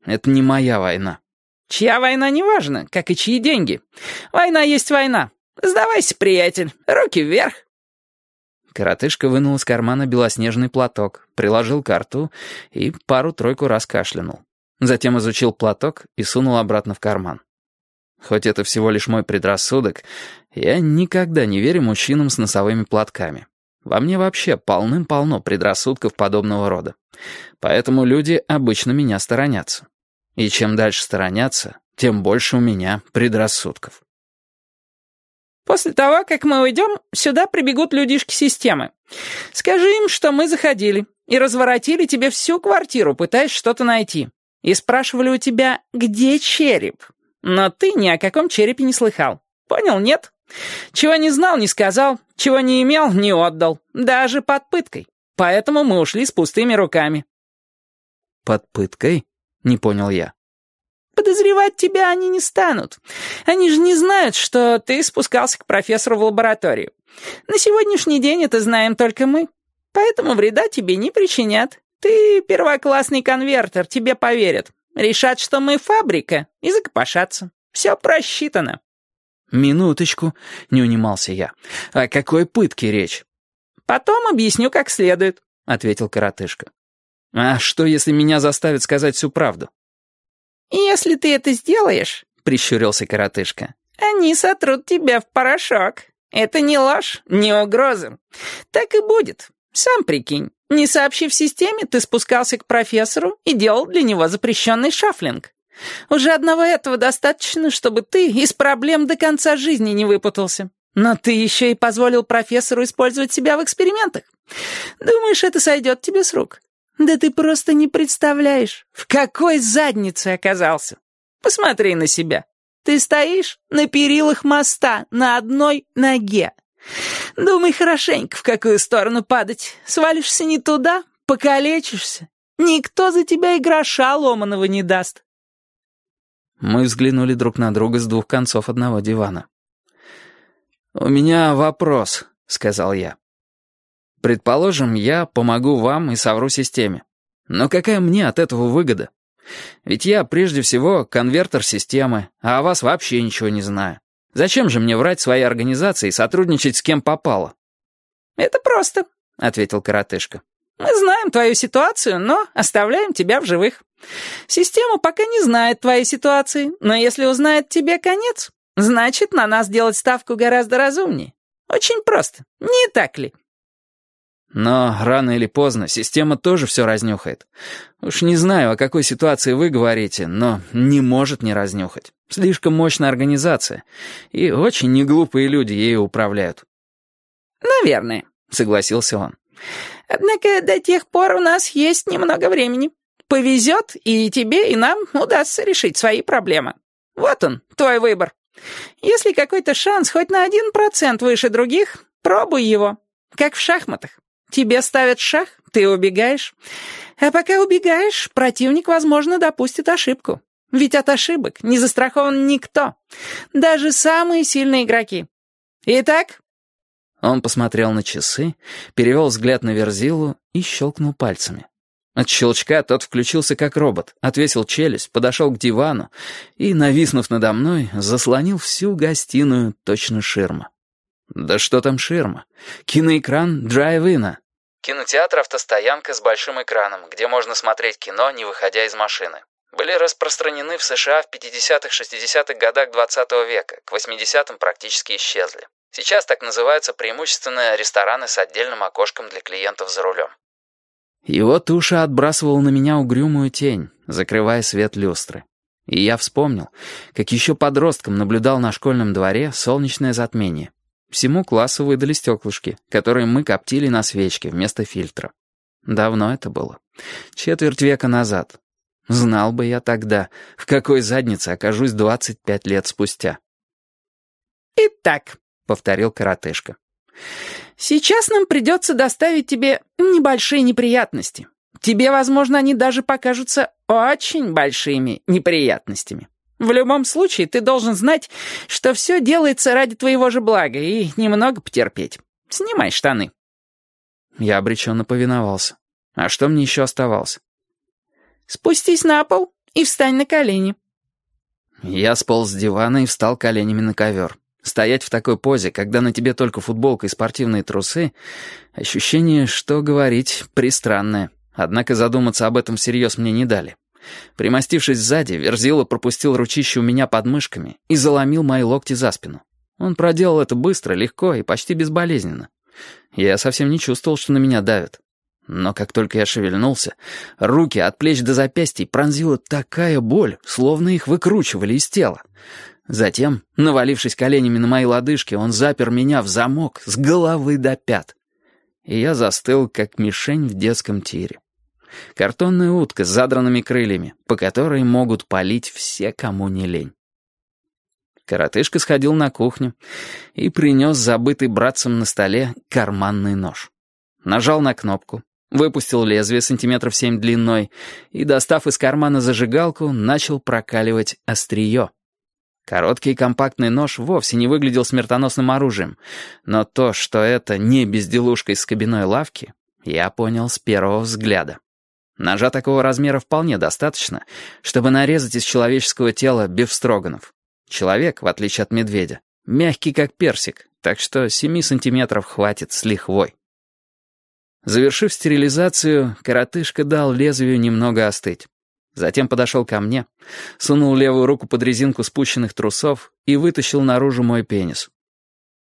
Это не моя война». «Чья война, неважно, как и чьи деньги. Война есть война. Сдавайся, приятель, руки вверх». Коротышка вынул из кармана белоснежный платок, приложил ко рту и пару-тройку раз кашлянул. Затем изучил платок и сунул обратно в карман. Хоть это всего лишь мой предрассудок, я никогда не верю мужчинам с носовыми платками. Во мне вообще полным-полно предрассудков подобного рода. Поэтому люди обычно меня сторонятся. И чем дальше сторонятся, тем больше у меня предрассудков. «После того, как мы уйдем, сюда прибегут людишки системы. Скажи им, что мы заходили и разворотили тебе всю квартиру, пытаясь что-то найти. И спрашивали у тебя, где череп. Но ты ни о каком черепе не слыхал. Понял, нет? Чего не знал, не сказал, чего не имел, не отдал. Даже под пыткой. Поэтому мы ушли с пустыми руками». «Под пыткой?» — не понял я. «Подозревать тебя они не станут. Они же не знают, что ты спускался к профессору в лабораторию. На сегодняшний день это знаем только мы. Поэтому вреда тебе не причинят. Ты первоклассный конвертер, тебе поверят. Решат, что мы фабрика, и закопошатся. Все просчитано». «Минуточку», — не унимался я. «О какой пытке речь?» «Потом объясню как следует», — ответил коротышка. «А что, если меня заставят сказать всю правду?» «Если ты это сделаешь», — прищурился коротышка, «они сотрут тебя в порошок. Это не ложь, не угроза. Так и будет. Сам прикинь, не сообщив системе, ты спускался к профессору и делал для него запрещенный шафлинг. Уже одного этого достаточно, чтобы ты из проблем до конца жизни не выпутался. Но ты еще и позволил профессору использовать себя в экспериментах. Думаешь, это сойдет тебе с рук? Да ты просто не представляешь, в какой заднице оказался. Посмотри на себя. Ты стоишь на перилах моста на одной ноге. Думай хорошенько, в какую сторону падать. Свалишься не туда, покалечишься. Никто за тебя и гроша ломаного не даст». Мы взглянули друг на друга с двух концов одного дивана. «У меня вопрос», — сказал я. «Предположим, я помогу вам и совру системе. Но какая мне от этого выгода? Ведь я, прежде всего, конвертер системы, а о вас вообще ничего не знаю. Зачем же мне врать своей организации и сотрудничать с кем попало?» «Это просто», — ответил коротышка. «Мы знаем твою ситуацию, но оставляем тебя в живых. Система пока не знает твоей ситуации, но если узнает тебе конец, значит, на нас делать ставку гораздо разумнее. Очень просто, не так ли?» «Но рано или поздно система тоже все разнюхает. Уж не знаю, о какой ситуации вы говорите, но не может не разнюхать. Слишком мощная организация, и очень неглупые люди ею управляют». «Наверное», — согласился он. «Однако до тех пор у нас есть немного времени. Повезет, и тебе, и нам удастся решить свои проблемы. Вот он, твой выбор. Если какой-то шанс хоть на 1% выше других, пробуй его. Как в шахматах. Тебе ставят шах, ты убегаешь. А пока убегаешь, противник, возможно, допустит ошибку. Ведь от ошибок не застрахован никто. Даже самые сильные игроки. Итак...» Он посмотрел на часы, перевел взгляд на Верзилу и щелкнул пальцами. От щелчка тот включился как робот, отвесил челюсть, подошел к дивану и, нависнув надо мной, заслонил всю гостиную точно ширма. Да что там ширма? Киноэкран драйв-ина. Кинотеатр-автостоянка с большим экраном, где можно смотреть кино, не выходя из машины. Были распространены в США в 50-х-60-х годах 20 века, к 80-м практически исчезли. Сейчас так называются преимущественно рестораны с отдельным окошком для клиентов за рулем. Его туша отбрасывала на меня угрюмую тень, закрывая свет люстры. И я вспомнил, как еще подростком наблюдал на школьном дворе солнечное затмение. Всему классу выдали стеклышки, которые мы коптили на свечке вместо фильтра. Давно это было. Четверть века назад. Знал бы я тогда, в какой заднице окажусь 25 лет спустя. «Итак», — повторил коротышка, «сейчас нам придется доставить тебе небольшие неприятности. Тебе, возможно, они даже покажутся очень большими неприятностями. В любом случае, ты должен знать, что все делается ради твоего же блага, и немного потерпеть. Снимай штаны». Я обреченно повиновался. А что мне еще оставалось? «Спустись на пол и встань на колени». Я сполз с дивана и встал коленями на ковер. Стоять в такой позе, когда на тебе только футболка и спортивные трусы, ощущение, что говорить, пристранное. Однако задуматься об этом всерьез мне не дали. Примостившись сзади, Верзила пропустил ручище у меня под мышками и заломил мои локти за спину. Он проделал это быстро, легко и почти безболезненно. Я совсем не чувствовал, что на меня давят. Но как только я шевельнулся, руки от плеч до запястий пронзила такая боль, словно их выкручивали из тела. Затем, навалившись коленями на мои лодыжки, он запер меня в замок с головы до пят. И я застыл, как мишень в детском тире. Картонная утка с задранными крыльями, по которой могут палить все, кому не лень. Коротышка сходил на кухню и принес забытый братцем на столе карманный нож. Нажал на кнопку, выпустил лезвие 7 сантиметров длиной и, достав из кармана зажигалку, начал прокаливать острие. Короткий и компактный нож вовсе не выглядел смертоносным оружием, но то, что это не безделушка из кабинной лавки, я понял с первого взгляда. Ножа такого размера вполне достаточно, чтобы нарезать из человеческого тела бефстроганов. Человек, в отличие от медведя, мягкий как персик, так что 7 сантиметров хватит с лихвой. Завершив стерилизацию, коротышка дал лезвию немного остыть. Затем подошел ко мне, сунул левую руку под резинку спущенных трусов и вытащил наружу мой пенис.